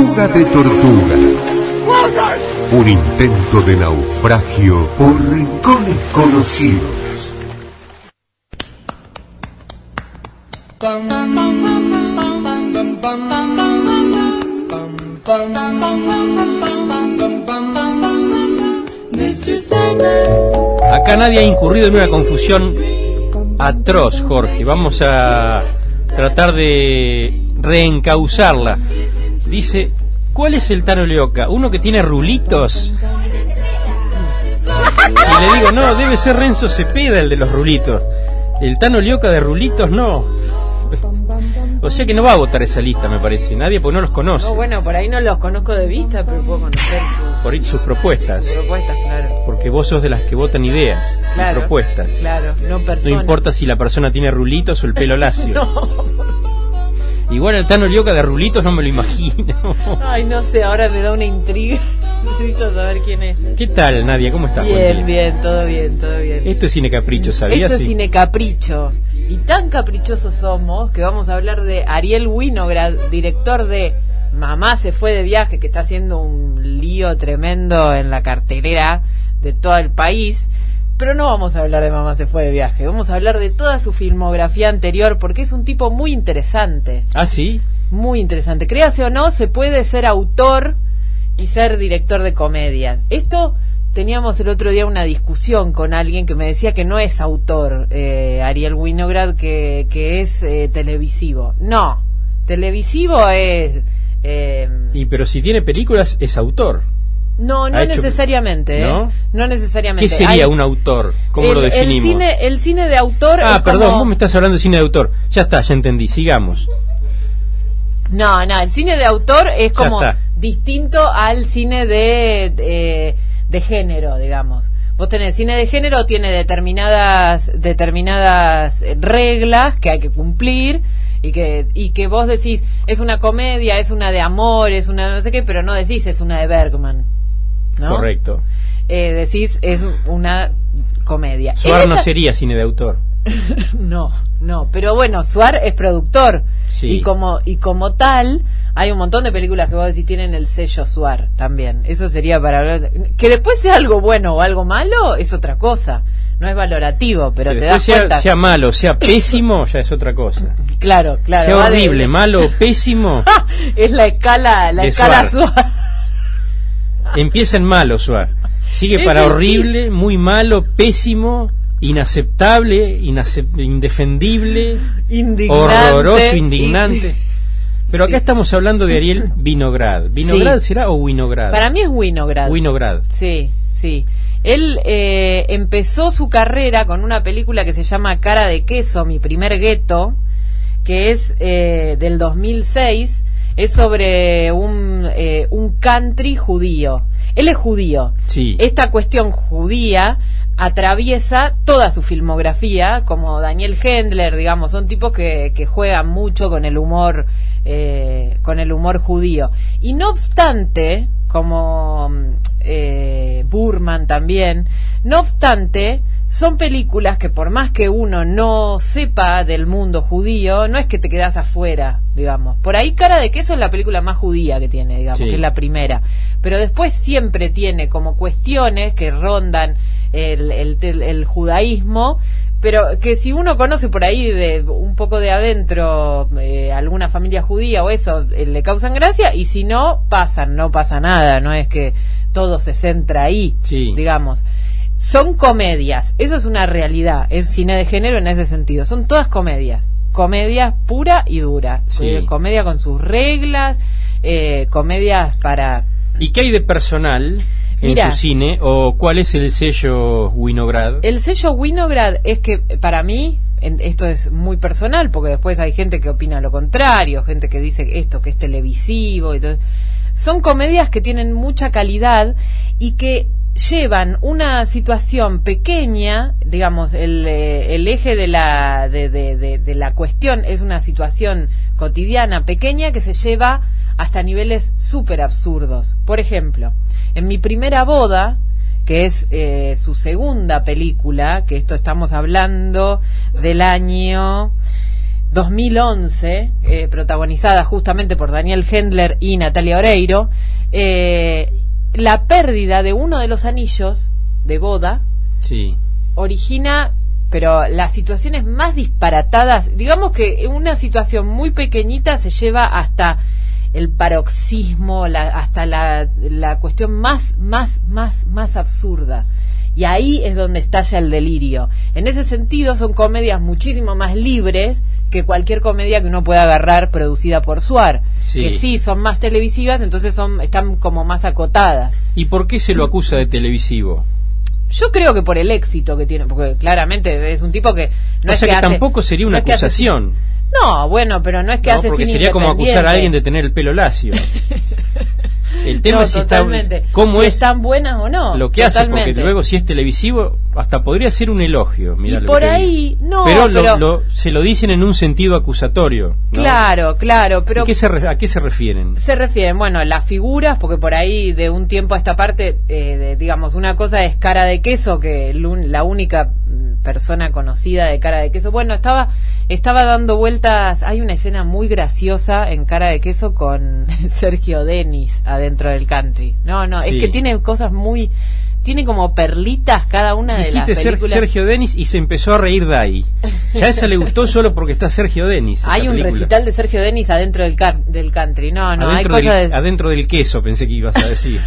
Fuga de tortugas. Un intento de naufragio por rincones conocidos. Acá nadie ha incurrido en una confusión atroz, Jorge. Vamos a tratar de reencauzarla. Dice, ¿cuál es el Tano Leoca? ¿Uno que tiene rulitos? Y le digo, no, debe ser Renzo Cepeda el de los rulitos. El Tano Leoca de rulitos no. O sea que no va a votar esa lista, me parece. Nadie, porque no los conoce. No, bueno, por ahí no los conozco de vista, pero puedo conocer sus propuestas. Sus propuestas, claro. Porque vos sos de las que votan ideas, claro, y propuestas. Claro, no personas. No importa si la persona tiene rulitos o el pelo lacio. No. Igual el Tano Leoca de rulitos no me lo imagino. Ay, no sé, ahora me da una intriga. Necesito saber quién es. ¿Qué tal, Nadia? ¿Cómo estás? Bien, bien, todo bien, todo bien. Esto es Cine Capricho, ¿sabías? Esto es Cine Capricho. Y tan caprichosos somos que vamos a hablar de Ariel Winograd, director de Mamá se fue de viaje, que está haciendo un lío tremendo en la cartelera de todo el país. Pero no vamos a hablar de Mamá se fue de viaje, vamos a hablar de toda su filmografía anterior, porque es un tipo muy interesante. ¿Ah, sí? Muy interesante. Créase o no, se puede ser autor y ser director de comedia. Esto, teníamos el otro día una discusión con alguien que me decía que no es autor, Ariel Winograd, que es televisivo. No, televisivo es... Y pero si tiene películas, es autor. No necesariamente, ¿No? No necesariamente. ¿Qué sería un autor? ¿Cómo lo definimos? El cine de autor es perdón, como... vos me estás hablando de cine de autor. Ya está, ya entendí, sigamos. No, el cine de autor es como distinto al cine de género, digamos. Vos tenés cine de género, tiene determinadas reglas que hay que cumplir y que vos decís, es una comedia, es una de amor, es una no sé qué, pero no decís es una de Bergman, ¿no? Correcto. Decís es una comedia. Suar no sería cine de autor. No, pero bueno, Suar es productor. Sí. Y como tal, hay un montón de películas que vos decís tienen el sello Suar también. Eso sería para hablar. Que después sea algo bueno o algo malo es otra cosa. No es valorativo, pero te das cuenta. Sea malo, sea pésimo, ya es otra cosa. Claro. Sea horrible, malo, pésimo. Es la escala Suar. Empieza en malo, Suar. Sigue para horrible, muy malo, pésimo, inaceptable, indefendible, indignante, horroroso, indignante. Pero acá estamos hablando de Ariel Winograd. ¿Winograd será o Winograd? Para mí es Winograd. Winograd. Sí. Él empezó su carrera con una película que se llama Cara de queso, mi primer gueto, que es del 2006. Es sobre un country judío. Él es judío. Sí. Esta cuestión judía atraviesa toda su filmografía, como Daniel Hendler, digamos, son tipos que juegan mucho con el humor judío. Y no obstante, como Burman también, no obstante, son películas que por más que uno no sepa del mundo judío, no es que te quedas afuera, digamos. Por ahí Cara de queso es la película más judía que tiene, digamos, sí, que es la primera. Pero después siempre tiene como cuestiones que rondan el judaísmo, pero que si uno conoce por ahí de un poco de adentro alguna familia judía o eso, le causan gracia, y si no pasa nada, no es que todo se centra ahí, sí, digamos. Son comedias, eso es una realidad, es cine de género en ese sentido, son todas comedias pura y dura, sí, comedia con sus reglas, comedias para... ¿Y qué hay de personal en su cine? ¿O cuál es el sello Winograd? El sello Winograd es que, para mí, esto es muy personal, porque después hay gente que opina lo contrario, gente que dice esto, que es televisivo y todo. Son comedias que tienen mucha calidad y que llevan una situación pequeña, digamos, el eje de la cuestión es una situación cotidiana pequeña que se lleva hasta niveles súper absurdos. Por ejemplo, en Mi primera boda, que es su segunda película, que esto estamos hablando del año 2011, protagonizada justamente por Daniel Hendler y Natalia Oreiro, la pérdida de uno de los anillos de boda origina, pero las situaciones más disparatadas, digamos que una situación muy pequeñita se lleva hasta el paroxismo, hasta la cuestión más absurda. Y ahí es donde estalla el delirio. En ese sentido son comedias muchísimo más libres que cualquier comedia que uno pueda agarrar producida por Suar, que sí son más televisivas, entonces están como más acotadas. ¿Y por qué se lo acusa de televisivo? Yo creo que por el éxito que tiene, porque claramente es un tipo que no es que hace, tampoco sería una acusación. No, bueno, pero no es que hace porque cine sería como acusar a alguien de tener el pelo lacio. El tema es si cómo es tan buenas o no. Lo que hace, porque luego si es televisivo hasta podría ser un elogio. Mirá, y por ahí no, pero se lo dicen en un sentido acusatorio, ¿no? Claro, pero ¿a qué se refieren? Se refieren, bueno, las figuras, porque por ahí de un tiempo a esta parte, digamos, una cosa es Cara de Queso, que la única persona conocida de Cara de Queso, bueno, estaba dando vueltas. Hay una escena muy graciosa en Cara de Queso con Sergio Denis adentro del country. No, es que tiene cosas tiene como perlitas cada una de las películas. Sergio Denis y se empezó a reír de ahí. Ya a esa le gustó solo porque está Sergio Denis. Hay un recital de Sergio Denis adentro del country. No, hay cosas adentro del queso, pensé que ibas a decir.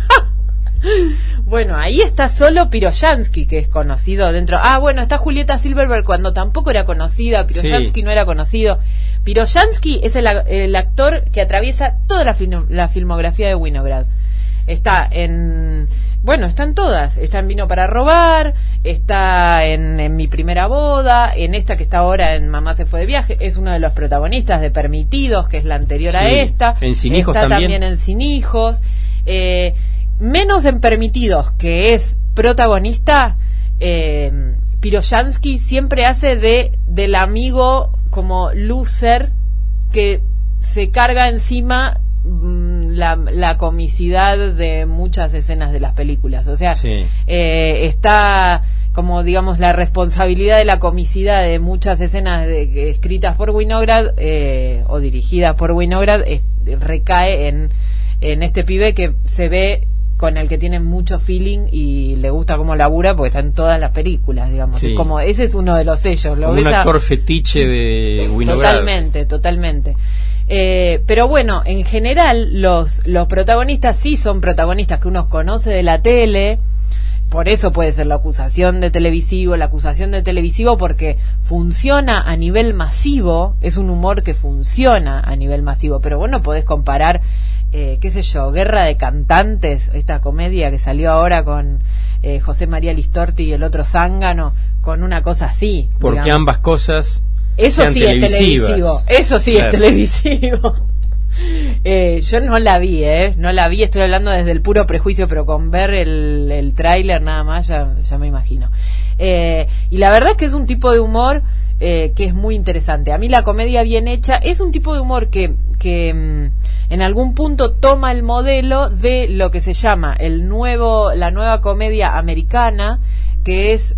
Bueno, ahí está solo Piroyansky, que es conocido dentro. Bueno, está Julieta Silverberg, cuando tampoco era conocida. Piroyansky no era conocido. Piroyansky es el actor que atraviesa toda la filmografía de Winograd. Está en todas. Está en Vino para robar, está en Mi primera boda, en esta que está ahora en Mamá se fue de viaje, es uno de los protagonistas de Permitidos, que es la anterior a esta. En Sin Hijos está también en Sin Hijos. Menos en Permitidos, que es protagonista, Piroyansky siempre hace del amigo como loser que se carga encima la comicidad de muchas escenas de las películas. O sea, está como, digamos, la responsabilidad de la comicidad de muchas escenas escritas por Winograd o dirigidas por Winograd recae en este pibe que se ve con el que tiene mucho feeling y le gusta cómo labura porque está en todas las películas, digamos. Como ese es uno de los sellos. Como un actor fetiche de Winograd. Totalmente. Pero bueno, en general los protagonistas sí son protagonistas que uno conoce de la tele. Por eso puede ser la acusación de televisivo porque funciona a nivel masivo, es un humor que funciona a nivel masivo, pero vos no podés comparar, qué sé yo, Guerra de Cantantes, esta comedia que salió ahora con José María Listorti y el otro zángano, con una cosa así. Porque digamos, ambas cosas eso sí es televisivo, es televisivo. Yo no la vi, estoy hablando desde el puro prejuicio, pero con ver el tráiler nada más ya me imagino. Y la verdad es que es un tipo de humor que es muy interesante. A mí la comedia bien hecha es un tipo de humor que en algún punto toma el modelo de lo que se llama la nueva comedia americana, que es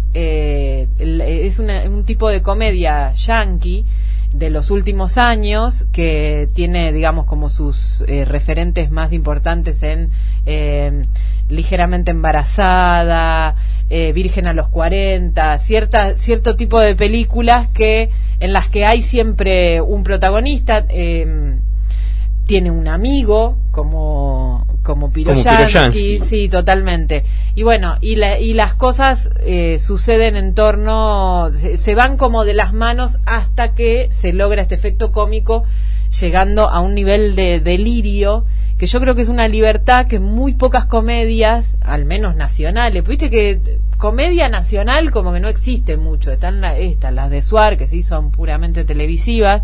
un tipo de comedia yankee de los últimos años, que tiene, digamos, como sus referentes más importantes en Ligeramente embarazada, Virgen a los 40, cierto tipo de películas en las que hay siempre un protagonista, tiene un amigo como Piroyansky, sí, totalmente. Y bueno, y las cosas suceden en torno, se van como de las manos hasta que se logra este efecto cómico, llegando a un nivel de delirio que yo creo que es una libertad que muy pocas comedias, al menos nacionales, viste que comedia nacional como que no existe mucho, están las de Suar, que sí son puramente televisivas.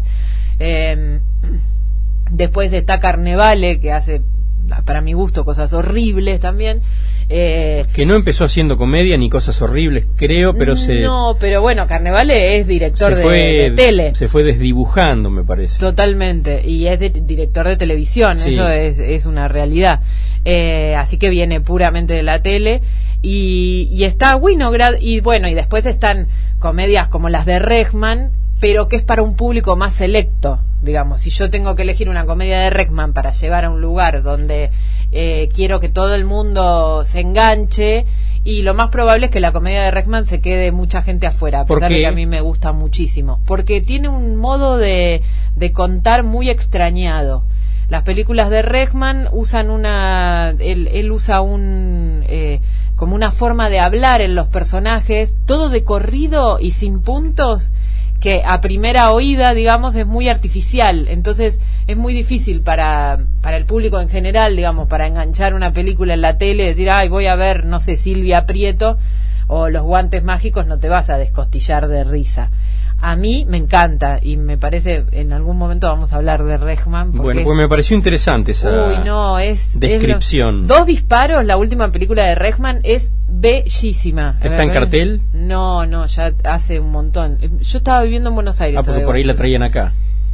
Después está Carnevale, que hace, para mi gusto, cosas horribles también. Que no empezó haciendo comedia ni cosas horribles, creo, pero No, pero bueno, Carnevale es director de tele. Se fue desdibujando, me parece. Totalmente, y es director de televisión, sí. Eso es una realidad. Así que viene puramente de la tele. Y está Winograd, y bueno, y después están comedias como las de Regman, pero que es para un público más selecto. Digamos, si yo tengo que elegir una comedia de Reckman para llevar a un lugar donde quiero que todo el mundo se enganche, y lo más probable es que la comedia de Reckman se quede mucha gente afuera, a pesar de que a mí me gusta muchísimo, porque tiene un modo de contar muy extrañado. Las películas de Reckman usan él usa como una forma de hablar en los personajes, todo de corrido y sin puntos, que a primera oída, digamos, es muy artificial. Entonces es muy difícil para el público en general, digamos, para enganchar una película en la tele, decir, ay, voy a ver, no sé, Silvia Prieto o Los Guantes Mágicos, no te vas a descostillar de risa. A mí me encanta, y me parece, en algún momento vamos a hablar de Reckman. Bueno, pues me pareció interesante esa descripción. Dos disparos, la última película de Reckman es bellísima. ¿Está en cartel? No, ya hace un montón. Yo estaba viviendo en Buenos Aires. Porque por ahí la traían acá.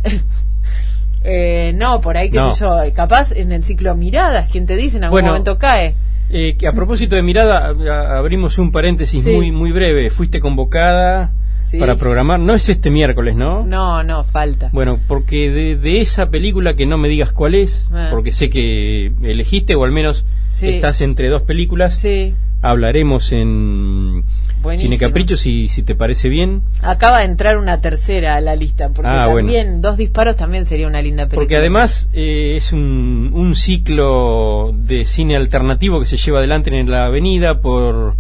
No, por ahí, qué sé yo, capaz en el ciclo Miradas, quien te dice, en algún momento cae. A propósito de Mirada, abrimos un paréntesis muy breve. Fuiste convocada para programar, no es este miércoles, ¿no? No, falta. Bueno, porque de esa película, que no me digas cuál es, porque sé que elegiste, o al menos estás entre dos películas, hablaremos en Cine Capricho, si te parece bien. Acaba de entrar una tercera a la lista, porque también Dos disparos también sería una linda película. Porque además es un ciclo de cine alternativo que se lleva adelante en la Avenida por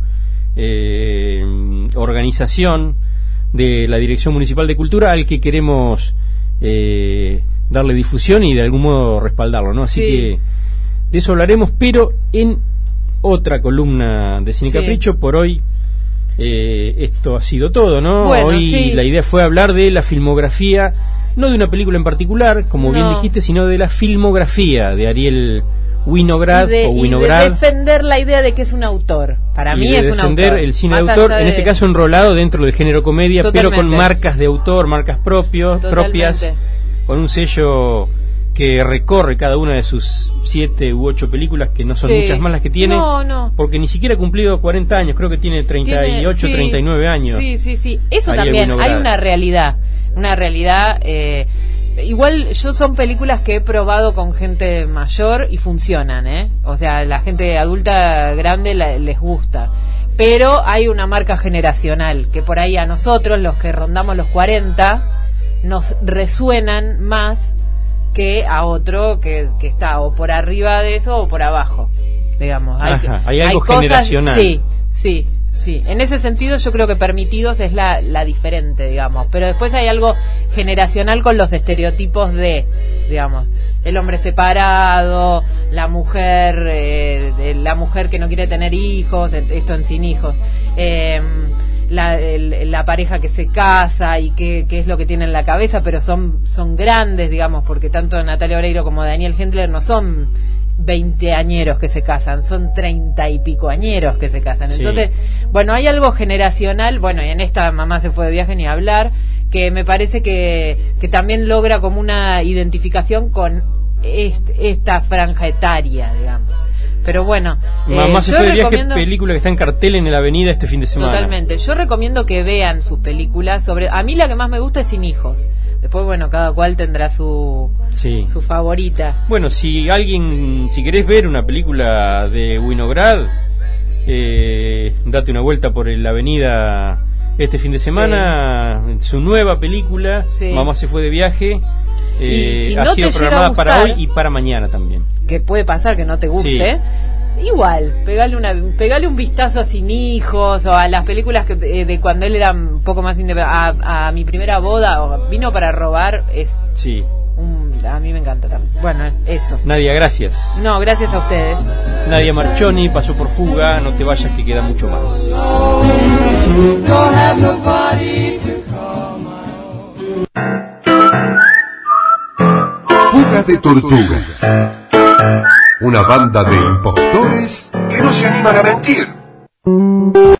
organización de la Dirección Municipal de Cultura, al que queremos darle difusión y de algún modo respaldarlo, ¿no? Así que de eso hablaremos, pero en otra columna de Cine Capricho. Por hoy esto ha sido todo, ¿no? Bueno, hoy la idea fue hablar de la filmografía, no de una película en particular, como bien dijiste, sino de la filmografía de Ariel Winograd y de defender la idea de que es un autor. Para mí es un autor. Defender el cine de autor, en este caso enrolado dentro del género comedia, pero con marcas de autor, marcas propias, con un sello que recorre cada una de sus 7 u 8 películas, que no son muchas más las que tiene, porque ni siquiera ha cumplido 40 años, creo que tiene 38, 39 años. Sí. Eso Ariel también, Winograd. Hay una realidad. Igual son películas que he probado con gente mayor y funcionan, o sea, la gente adulta grande les gusta, pero hay una marca generacional que por ahí a nosotros, los que rondamos los 40, nos resuenan más que a otro que está o por arriba de eso o por abajo, digamos. Hay algo generacional. Sí. En ese sentido yo creo que Permitidos es la diferente, digamos, pero después hay algo generacional con los estereotipos de, digamos, el hombre separado, la mujer que no quiere tener hijos, esto en Sin Hijos, la pareja que se casa y qué es lo que tiene en la cabeza, pero son grandes, digamos, porque tanto Natalia Oreiro como Daniel Hendler no son 20añeros que se casan, son 30 y pico añeros que se casan. Entonces, bueno, hay algo generacional, y en esta Mamá se fue de viaje ni hablar, que me parece que también logra como una identificación con esta franja etaria, digamos. Pero bueno, Mamá se fue de viaje, película que está en cartel en la Avenida este fin de semana. Totalmente, yo recomiendo que vean sus películas. A mí la que más me gusta es Sin Hijos. Después, cada cual tendrá su favorita. Bueno, si querés ver una película de Winograd, date una vuelta por la Avenida este fin de semana. Su nueva película, Mamá se fue de viaje, ha sido programada para hoy y para mañana también. Que puede pasar que no te guste. Igual, pegale un vistazo a Sin Hijos o a las películas de cuando él era un poco más independiente, a Mi primera boda o Vino para robar, a mí me encanta también. Bueno, eso. Nadia, gracias. No, gracias a ustedes. Nadia Marchoni pasó por Fuga, no te vayas que queda mucho más. Fuga de tortugas. Una banda de impostores que no se animan a mentir.